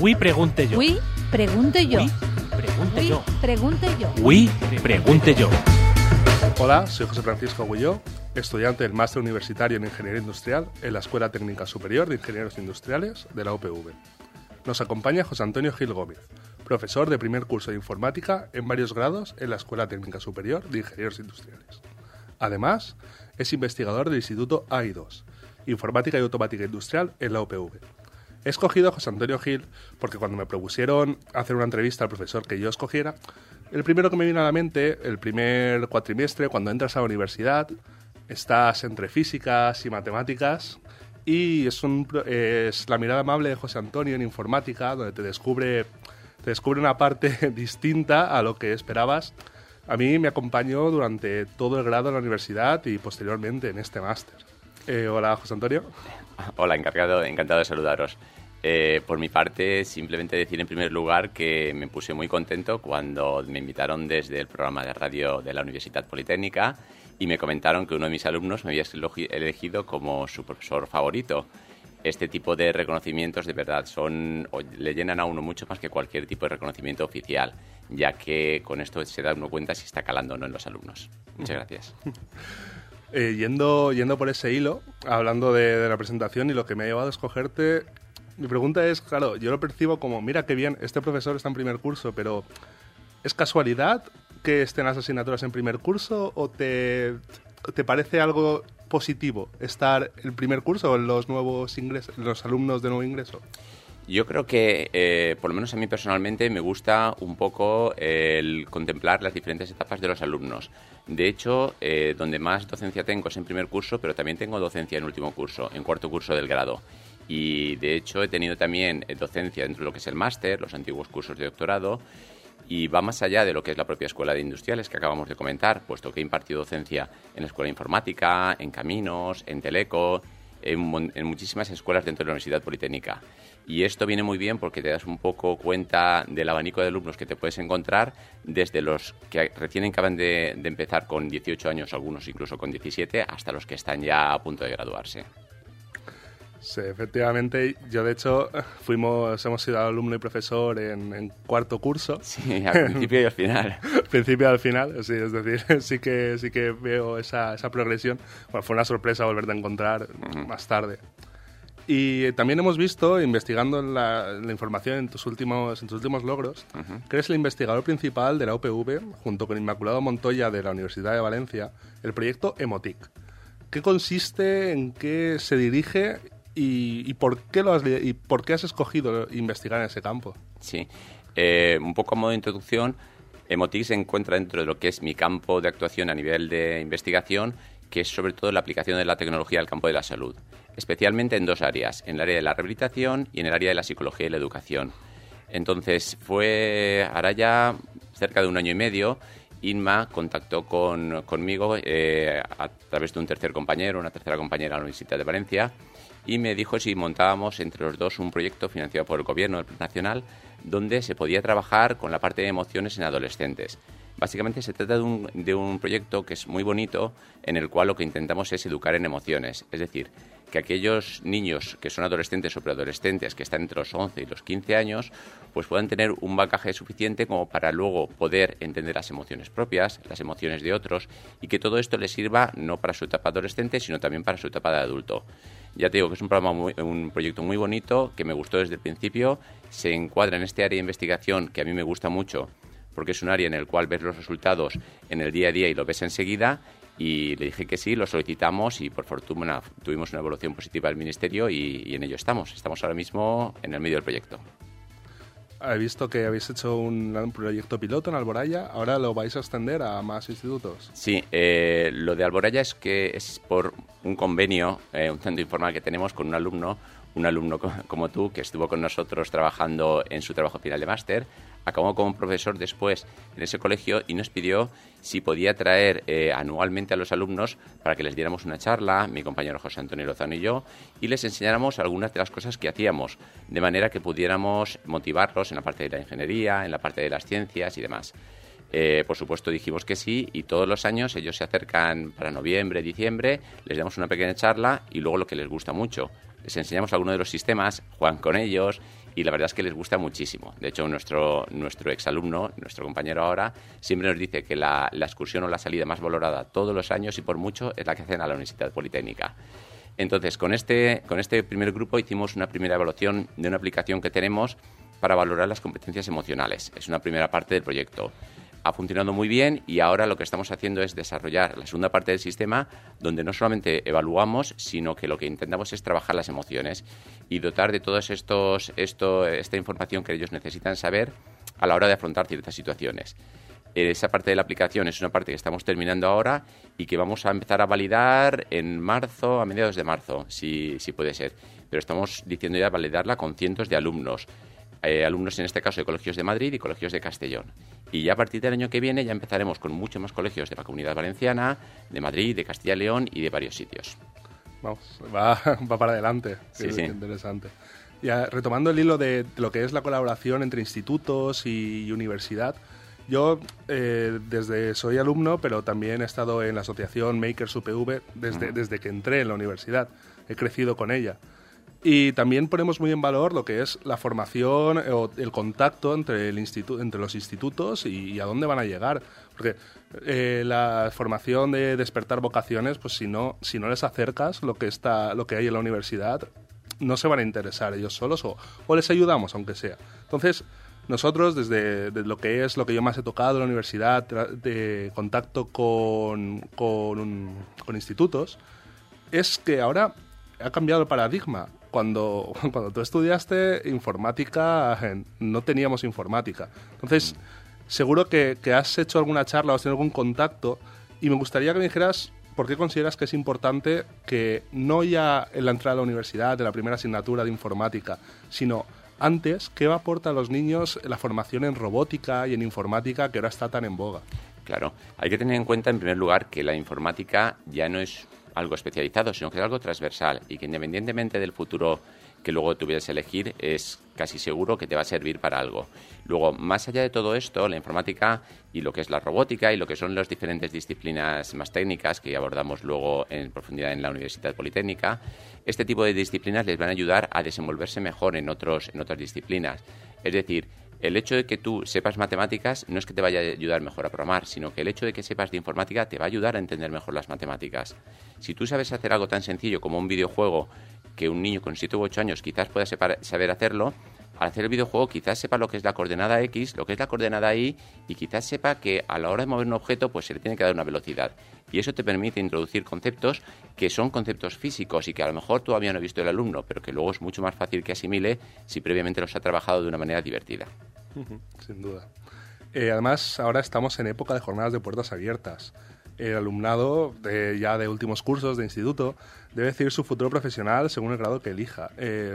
Ui, pregunte yo. Ui, pregunte yo. Ui, pregunte Ui, yo. pregunte yo. Ui, pregunte yo. Hola, soy José Francisco Agulló, estudiante del Máster Universitario en Ingeniería Industrial en la Escuela Técnica Superior de Ingenieros Industriales de la UPV. Nos acompaña José Antonio Gil Gómez, profesor de primer curso de Informática en varios grados en la Escuela Técnica Superior de Ingenieros Industriales. Además, es investigador del Instituto AI2, Informática y Automática Industrial en la UPV. He escogido a José Antonio Gil porque cuando me propusieron hacer una entrevista al profesor que yo escogiera, el primero que me vino a la mente, el primer cuatrimestre, cuando entras a la universidad, estás entre físicas y matemáticas y es la mirada amable de José Antonio en informática, donde te descubre una parte distinta a lo que esperabas. A mí me acompañó durante todo el grado en la universidad y posteriormente en este máster. Hola, José Antonio. Hola, encantado de saludaros. Por mi parte, simplemente decir en primer lugar que me puse muy contento cuando me invitaron desde el programa de radio de la Universitat Politécnica y me comentaron que uno de mis alumnos me había elegido como su profesor favorito. Este tipo de reconocimientos de verdad le llenan a uno mucho más que cualquier tipo de reconocimiento oficial, ya que con esto se da uno cuenta si está calando o no en los alumnos. Muchas gracias. Yendo por ese hilo, hablando de la presentación y lo que me ha llevado a escogerte, mi pregunta es, claro, yo lo percibo como, mira qué bien, este profesor está en primer curso, pero ¿es casualidad que estén las asignaturas en primer curso o te parece algo positivo estar en primer curso o en los nuevos ingresos, los alumnos de nuevo ingreso? Yo creo que, por lo menos a mí personalmente, me gusta un poco el contemplar las diferentes etapas de los alumnos. De hecho, donde más docencia tengo es en primer curso, pero también tengo docencia en último curso, en cuarto curso del grado. Y, de hecho, he tenido también docencia dentro de lo que es el máster, los antiguos cursos de doctorado, y va más allá de lo que es la propia Escuela de Industriales que acabamos de comentar, puesto que he impartido docencia en la Escuela de Informática, en Caminos, en Teleco, en muchísimas escuelas dentro de la Universidad Politécnica. Y esto viene muy bien porque te das un poco cuenta del abanico de alumnos que te puedes encontrar, desde los que recién acaban de empezar con 18 años, algunos incluso con 17, hasta los que están ya a punto de graduarse. Sí, efectivamente. Yo, de hecho, hemos sido alumno y profesor en cuarto curso. Sí, al principio y al final. Principio y al final, sí, es decir, sí que veo esa progresión. Bueno, fue una sorpresa volverte a encontrar más tarde. Y también hemos visto, investigando la información en tus últimos logros, que eres el investigador principal de la UPV, junto con Inmaculado Montoya de la Universidad de Valencia, el proyecto Emotic. ¿Qué consiste, en qué se dirige y por qué has escogido investigar en ese campo? Sí, un poco a modo de introducción, Emotic se encuentra dentro de lo que es mi campo de actuación a nivel de investigación, que es sobre todo la aplicación de la tecnología al campo de la salud, especialmente en dos áreas, en el área de la rehabilitación y en el área de la psicología y la educación. Entonces, ahora ya cerca de un año y medio, Inma contactó conmigo a través de una tercera compañera de la Universidad de Valencia, y me dijo si montábamos entre los dos un proyecto financiado por el Gobierno del Plan Nacional donde se podía trabajar con la parte de emociones en adolescentes. Básicamente se trata de un proyecto que es muy bonito, en el cual lo que intentamos es educar en emociones. Es decir, que aquellos niños que son adolescentes o preadolescentes, que están entre los 11 y los 15 años, pues puedan tener un bagaje suficiente como para luego poder entender las emociones propias, las emociones de otros, y que todo esto les sirva no para su etapa adolescente, sino también para su etapa de adulto. Ya te digo que es un proyecto muy bonito, que me gustó desde el principio, se encuadra en este área de investigación que a mí me gusta mucho, porque es un área en el cual ves los resultados en el día a día y lo ves enseguida, y le dije que sí, lo solicitamos y por fortuna tuvimos una evaluación positiva del Ministerio y en ello estamos. Estamos ahora mismo en el medio del proyecto. He visto que habéis hecho un proyecto piloto en Alboraya, ¿ahora lo vais a extender a más institutos? Sí, lo de Alboraya es por un convenio, un tanto informal que tenemos con un alumno como tú, que estuvo con nosotros trabajando en su trabajo final de máster, acabó como profesor después en ese colegio y nos pidió si podía traer anualmente a los alumnos para que les diéramos una charla, mi compañero José Antonio Lozano y yo, y les enseñáramos algunas de las cosas que hacíamos, de manera que pudiéramos motivarlos en la parte de la ingeniería, en la parte de las ciencias y demás. Por supuesto dijimos que sí, y todos los años ellos se acercan para noviembre, diciembre, les damos una pequeña charla y luego lo que les gusta mucho, les enseñamos alguno de los sistemas, juegan con ellos y la verdad es que les gusta muchísimo. De hecho, nuestro exalumno, nuestro compañero ahora, siempre nos dice que la excursión o la salida más valorada todos los años y por mucho es la que hacen a la Universidad Politécnica. Entonces, con este primer grupo hicimos una primera evaluación de una aplicación que tenemos para valorar las competencias emocionales. Es una primera parte del proyecto. Ha funcionado muy bien y ahora lo que estamos haciendo es desarrollar la segunda parte del sistema donde no solamente evaluamos, sino que lo que intentamos es trabajar las emociones y dotar de todos esta información que ellos necesitan saber a la hora de afrontar ciertas situaciones. Esa parte de la aplicación es una parte que estamos terminando ahora y que vamos a empezar a validar en marzo, a mediados de marzo, si puede ser. Pero estamos diciendo ya validarla con cientos de alumnos. Alumnos en este caso de colegios de Madrid y colegios de Castellón. Y ya a partir del año que viene ya empezaremos con muchos más colegios de la Comunidad Valenciana, de Madrid, de Castilla y León y de varios sitios. Vamos, va para adelante. Sí. Interesante. Ya, retomando el hilo de lo que es la colaboración entre institutos y universidad, yo soy alumno, pero también he estado en la asociación Makers UPV desde que entré en la universidad. He crecido con ella. Y también ponemos muy en valor lo que es la formación o el contacto entre los institutos y a dónde van a llegar. Porque la formación de despertar vocaciones, pues si no les acercas lo que hay en la universidad, no se van a interesar ellos solos o les ayudamos, aunque sea. Entonces, nosotros, desde lo que yo más he tocado en la universidad, de contacto con institutos, es que ahora ha cambiado el paradigma. Cuando tú estudiaste informática, no teníamos informática. Entonces, seguro que has hecho alguna charla o has tenido algún contacto y me gustaría que me dijeras por qué consideras que es importante que no ya en la entrada a la universidad, de la primera asignatura de informática, sino antes, ¿qué aporta a los niños la formación en robótica y en informática que ahora está tan en boga? Claro, hay que tener en cuenta en primer lugar que la informática ya no es algo especializado, sino que es algo transversal y que independientemente del futuro que luego tuvieras que elegir, es casi seguro que te va a servir para algo. Luego, más allá de todo esto, la informática y lo que es la robótica y lo que son las diferentes disciplinas más técnicas que abordamos luego en profundidad en la Universidad Politécnica, este tipo de disciplinas les van a ayudar a desenvolverse mejor en otras disciplinas. Es decir, el hecho de que tú sepas matemáticas no es que te vaya a ayudar mejor a programar, sino que el hecho de que sepas de informática te va a ayudar a entender mejor las matemáticas. Si tú sabes hacer algo tan sencillo como un videojuego, que un niño con 7 u 8 años quizás pueda saber hacerlo, al hacer el videojuego quizás sepa lo que es la coordenada X, lo que es la coordenada Y, y quizás sepa que a la hora de mover un objeto pues se le tiene que dar una velocidad. Y eso te permite introducir conceptos que son conceptos físicos y que a lo mejor todavía no ha visto el alumno, pero que luego es mucho más fácil que asimile si previamente los ha trabajado de una manera divertida. Sin duda. Además, ahora estamos en época de jornadas de puertas abiertas. El alumnado ya de últimos cursos de instituto debe decidir su futuro profesional según el grado que elija.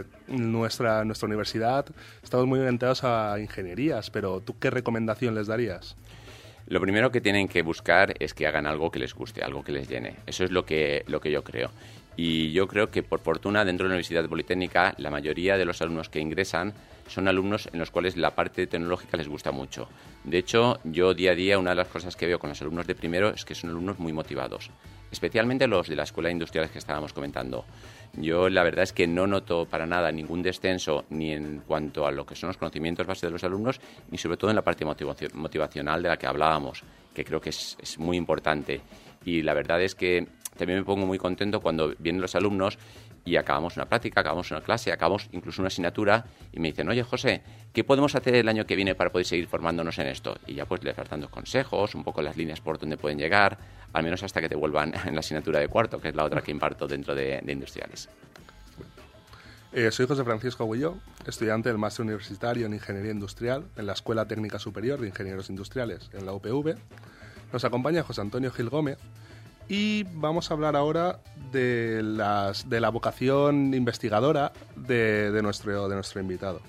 Nuestra universidad estamos muy orientados a ingenierías, pero ¿tú qué recomendación les darías? Lo primero que tienen que buscar es que hagan algo que les guste, algo que les llene. Eso es lo que yo creo. Y yo creo que, por fortuna, dentro de la Universidad Politécnica, la mayoría de los alumnos que ingresan son alumnos en los cuales la parte tecnológica les gusta mucho. De hecho, yo día a día, una de las cosas que veo con los alumnos de primero es que son alumnos muy motivados, especialmente los de la Escuela de Industriales que estábamos comentando. Yo la verdad es que no noto para nada ningún descenso ni en cuanto a lo que son los conocimientos base de los alumnos, ni sobre todo en la parte motivacional de la que hablábamos, que creo que es muy importante. Y la verdad es que también me pongo muy contento cuando vienen los alumnos y acabamos una práctica, acabamos una clase, acabamos incluso una asignatura y me dicen, oye, José, ¿qué podemos hacer el año que viene para poder seguir formándonos en esto? Y ya pues les vas dando consejos, un poco las líneas por donde pueden llegar, al menos hasta que te vuelvan en la asignatura de cuarto, que es la otra que imparto dentro de industriales. Soy José Francisco Aguilló, estudiante del Máster Universitario en Ingeniería Industrial en la Escuela Técnica Superior de Ingenieros Industriales en la UPV. Nos acompaña José Antonio Gil Gómez y vamos a hablar ahora de la vocación investigadora de nuestro invitado.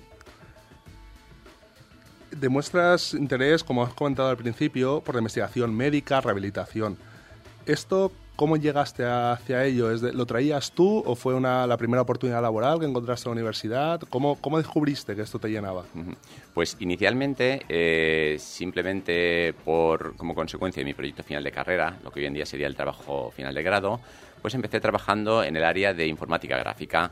Demuestras interés, como has comentado al principio, por la investigación médica, rehabilitación. ¿Esto cómo llegaste hacia ello? ¿Lo traías tú o fue la primera oportunidad laboral que encontraste en la universidad? ¿Cómo descubriste que esto te llenaba? Pues inicialmente, simplemente como consecuencia de mi proyecto final de carrera, lo que hoy en día sería el trabajo final de grado, pues empecé trabajando en el área de informática gráfica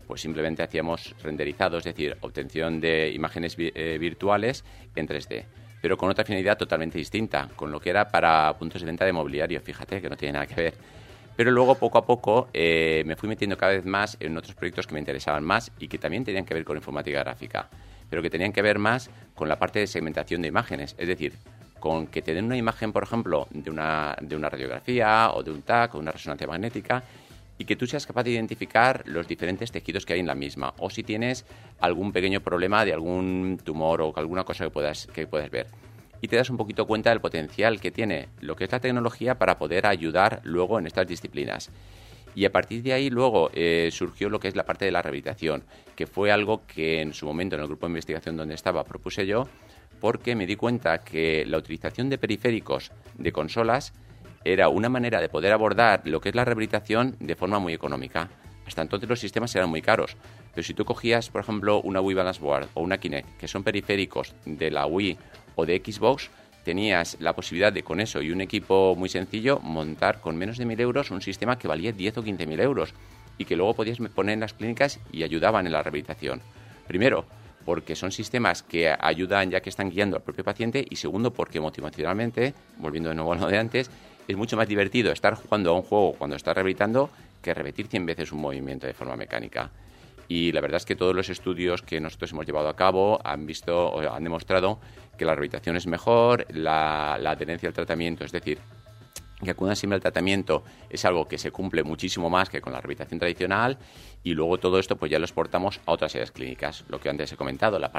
pues simplemente hacíamos renderizado, es decir, obtención de imágenes virtuales en 3D, pero con otra finalidad totalmente distinta, con lo que era para puntos de venta de mobiliario, fíjate que no tiene nada que ver. Pero luego, poco a poco, me fui metiendo cada vez más en otros proyectos que me interesaban más y que también tenían que ver con informática gráfica, pero que tenían que ver más con la parte de segmentación de imágenes, es decir, con que te den una imagen, por ejemplo, de una radiografía o de un TAC o una resonancia magnética y que tú seas capaz de identificar los diferentes tejidos que hay en la misma, o si tienes algún pequeño problema de algún tumor o alguna cosa que puedas ver. Y te das un poquito cuenta del potencial que tiene lo que es la tecnología para poder ayudar luego en estas disciplinas. Y a partir de ahí luego surgió lo que es la parte de la rehabilitación, que fue algo que en su momento en el grupo de investigación donde estaba propuse yo, porque me di cuenta que la utilización de periféricos de consolas era una manera de poder abordar lo que es la rehabilitación de forma muy económica. Hasta entonces los sistemas eran muy caros, pero si tú cogías, por ejemplo, una Wii Balance Board o una Kinect, que son periféricos de la Wii o de Xbox, tenías la posibilidad de, con eso y un equipo muy sencillo, montar con menos de 1.000 euros un sistema que valía 10 o 15.000 euros y que luego podías poner en las clínicas y ayudaban en la rehabilitación. Primero, porque son sistemas que ayudan ya que están guiando al propio paciente, y segundo, porque motivacionalmente, volviendo de nuevo a lo de antes, es mucho más divertido estar jugando a un juego cuando estás rehabilitando que repetir 100 veces un movimiento de forma mecánica. Y la verdad es que todos los estudios que nosotros hemos llevado a cabo han demostrado que la rehabilitación es mejor, la adherencia al tratamiento, es decir, que acudan siempre al tratamiento es algo que se cumple muchísimo más que con la rehabilitación tradicional, y luego todo esto pues ya lo exportamos a otras áreas clínicas, lo que antes he comentado, la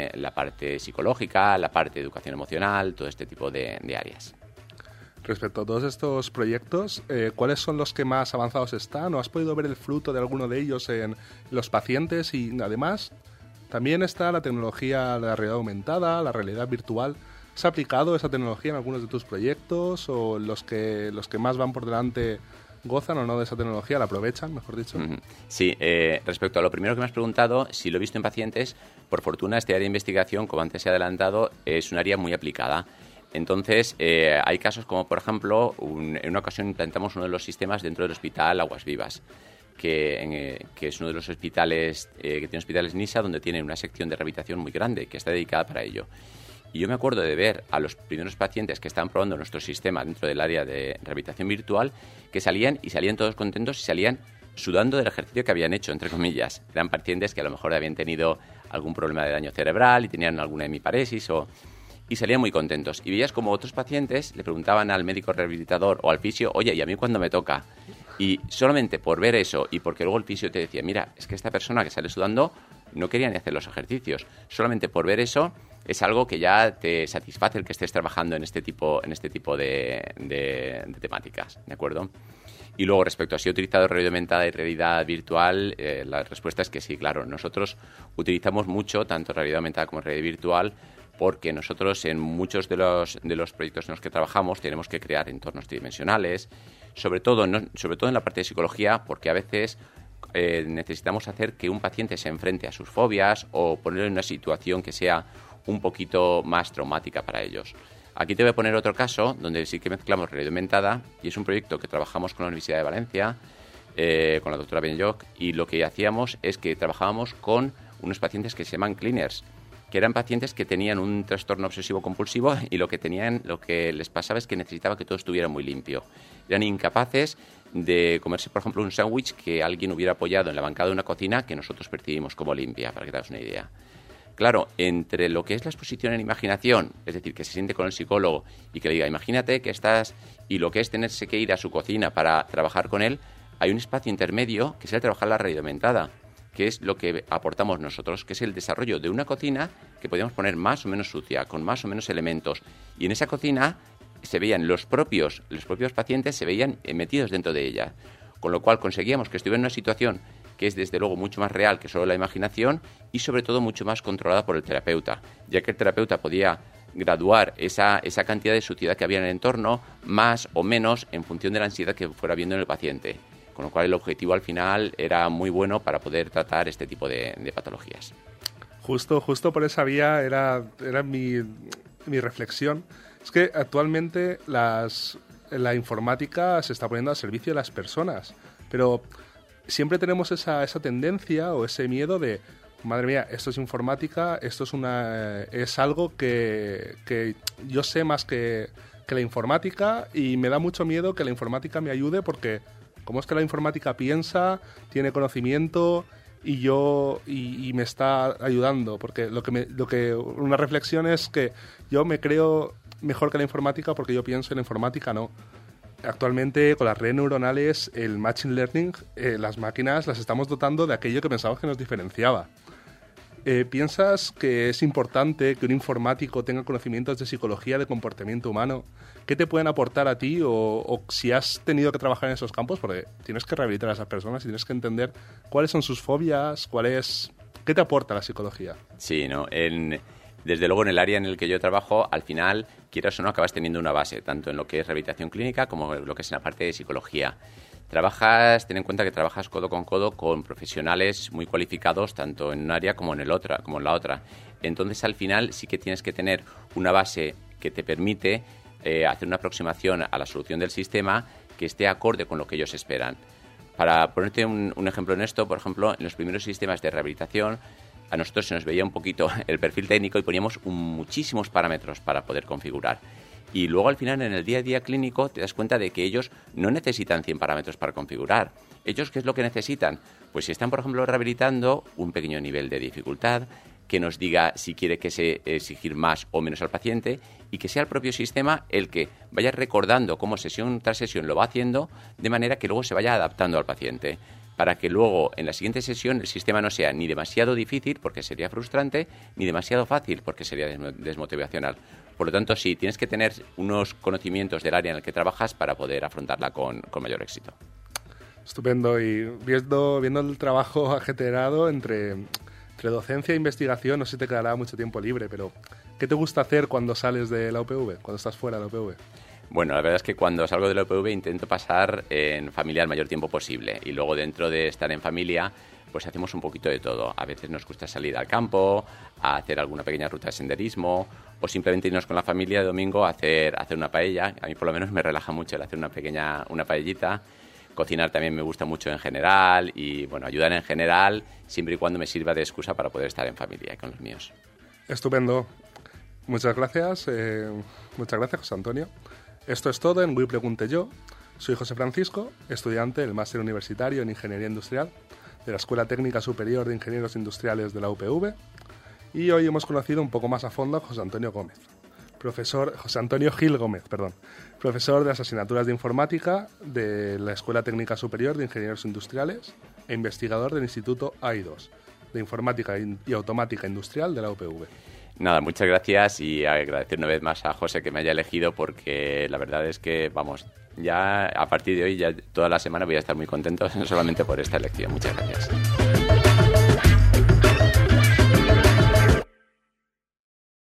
parte psicológica, la parte de educación emocional, todo este tipo de áreas. Respecto a todos estos proyectos, ¿cuáles son los que más avanzados están? ¿O has podido ver el fruto de alguno de ellos en los pacientes? Y además, también está la tecnología de la realidad aumentada, la realidad virtual. ¿Has aplicado esa tecnología en algunos de tus proyectos? ¿O los que más van por delante gozan o no de esa tecnología, la aprovechan, mejor dicho? Sí, respecto a lo primero que me has preguntado, si lo he visto en pacientes, por fortuna este área de investigación, como antes he adelantado, es un área muy aplicada. Entonces, hay casos como, por ejemplo, en una ocasión implantamos uno de los sistemas dentro del hospital Aguas Vivas, que es uno de los hospitales que tiene hospitales NISA, donde tienen una sección de rehabilitación muy grande, que está dedicada para ello. Y yo me acuerdo de ver a los primeros pacientes que estaban probando nuestro sistema dentro del área de rehabilitación virtual, que salían todos contentos y salían sudando del ejercicio que habían hecho, entre comillas. Eran pacientes que a lo mejor habían tenido algún problema de daño cerebral y tenían alguna hemiparesis y salían muy contentos. Y veías como otros pacientes le preguntaban al médico rehabilitador o al fisio, oye, ¿y a mí cuándo me toca? Y solamente por ver eso y porque luego el fisio te decía, mira, es que esta persona que sale sudando no quería ni hacer los ejercicios. Solamente por ver eso es algo que ya te satisface el que estés trabajando en este tipo de temáticas, ¿de acuerdo? Y luego, respecto a si he utilizado realidad aumentada y realidad virtual, la respuesta es que sí, claro. Nosotros utilizamos mucho, tanto realidad aumentada como realidad virtual, porque nosotros en muchos de los proyectos en los que trabajamos tenemos que crear entornos tridimensionales, sobre todo en la parte de psicología, porque a veces necesitamos hacer que un paciente se enfrente a sus fobias o ponerlo en una situación que sea un poquito más traumática para ellos. Aquí te voy a poner otro caso donde sí que mezclamos realidad aumentada, y es un proyecto que trabajamos con la Universidad de Valencia, con la doctora Benyoc, y lo que hacíamos es que trabajábamos con unos pacientes que se llaman cleaners, que eran pacientes que tenían un trastorno obsesivo compulsivo y lo que les pasaba es que necesitaba que todo estuviera muy limpio. Eran incapaces de comerse, por ejemplo, un sándwich que alguien hubiera apoyado en la bancada de una cocina que nosotros percibimos como limpia, para que te hagas una idea. Claro, entre lo que es la exposición en imaginación, es decir, que se siente con el psicólogo y que le diga, imagínate que estás, y lo que es tenerse que ir a su cocina para trabajar con él, hay un espacio intermedio que es el trabajar la realidad aumentada, que es lo que aportamos nosotros, que es el desarrollo de una cocina que podíamos poner más o menos sucia, con más o menos elementos. Y en esa cocina se veían los propios pacientes se veían metidos dentro de ella. Con lo cual conseguíamos que estuviera en una situación que es desde luego mucho más real que solo la imaginación y sobre todo mucho más controlada por el terapeuta, ya que el terapeuta podía graduar esa cantidad de suciedad que había en el entorno, más o menos en función de la ansiedad que fuera viendo en el paciente. Con lo cual el objetivo al final era muy bueno para poder tratar este tipo de patologías. Justo por esa vía era mi reflexión. Es que actualmente la informática se está poniendo al servicio de las personas, pero siempre tenemos esa tendencia o ese miedo de, madre mía, esto es informática, esto es algo que yo sé más que la informática, y me da mucho miedo que la informática me ayude, porque como es que la informática piensa, tiene conocimiento y me está ayudando, porque una reflexión es que yo me creo mejor que la informática porque yo pienso, en la informática no. Actualmente, con las redes neuronales, el Machine Learning, las máquinas las estamos dotando de aquello que pensábamos que nos diferenciaba. ¿Piensas que es importante que un informático tenga conocimientos de psicología, de comportamiento humano? ¿Qué te pueden aportar a ti, o si has tenido que trabajar en esos campos? Porque tienes que rehabilitar a esas personas y tienes que entender cuáles son sus fobias, ¿qué te aporta la psicología? Sí, ¿no? Desde luego, en el área en el que yo trabajo, al final, quieras o no, acabas teniendo una base, tanto en lo que es rehabilitación clínica como en lo que es en la parte de psicología. Ten en cuenta que trabajas codo con profesionales muy cualificados, tanto en un área como en la otra. Entonces, al final, sí que tienes que tener una base que te permite hacer una aproximación a la solución del sistema que esté acorde con lo que ellos esperan. Para ponerte un ejemplo en esto, por ejemplo, en los primeros sistemas de rehabilitación, a nosotros se nos veía un poquito el perfil técnico y poníamos muchísimos parámetros para poder configurar. Y luego, al final, en el día a día clínico, te das cuenta de que ellos no necesitan 100 parámetros para configurar. ¿Ellos qué es lo que necesitan? Pues si están, por ejemplo, rehabilitando, un pequeño nivel de dificultad, que nos diga si quiere que se exigir más o menos al paciente, y que sea el propio sistema el que vaya recordando cómo sesión tras sesión lo va haciendo, de manera que luego se vaya adaptando al paciente, para que luego en la siguiente sesión el sistema no sea ni demasiado difícil, porque sería frustrante, ni demasiado fácil, porque sería desmotivacional. Por lo tanto, sí, tienes que tener unos conocimientos del área en el que trabajas para poder afrontarla con mayor éxito. Estupendo. Y viendo el trabajo ajetreado entre docencia e investigación, no sé si te quedará mucho tiempo libre, pero ¿qué te gusta hacer cuando sales de la UPV, cuando estás fuera de la UPV? Bueno, la verdad es que cuando salgo de la UPV intento pasar en familia el mayor tiempo posible, y luego, dentro de estar en familia, pues hacemos un poquito de todo. A veces nos gusta salir al campo, a hacer alguna pequeña ruta de senderismo, o simplemente irnos con la familia de domingo a hacer una paella. A mí, por lo menos, me relaja mucho el hacer una paellita. Cocinar también me gusta mucho en general, y bueno, ayudar en general, siempre y cuando me sirva de excusa para poder estar en familia y con los míos. Estupendo. Muchas gracias, José Antonio. Esto es todo en Hoy Pregunte Yo. Soy José Francisco, estudiante del Máster Universitario en Ingeniería Industrial de la Escuela Técnica Superior de Ingenieros Industriales de la UPV, y hoy hemos conocido un poco más a fondo a José Antonio Gil Gómez, profesor de las asignaturas de Informática de la Escuela Técnica Superior de Ingenieros Industriales e investigador del Instituto AI2 de Informática y Automática Industrial de la UPV. Nada, muchas gracias, y agradecer una vez más a José que me haya elegido, porque la verdad es que, ya a partir de hoy, ya toda la semana voy a estar muy contento solamente por esta elección. Muchas gracias.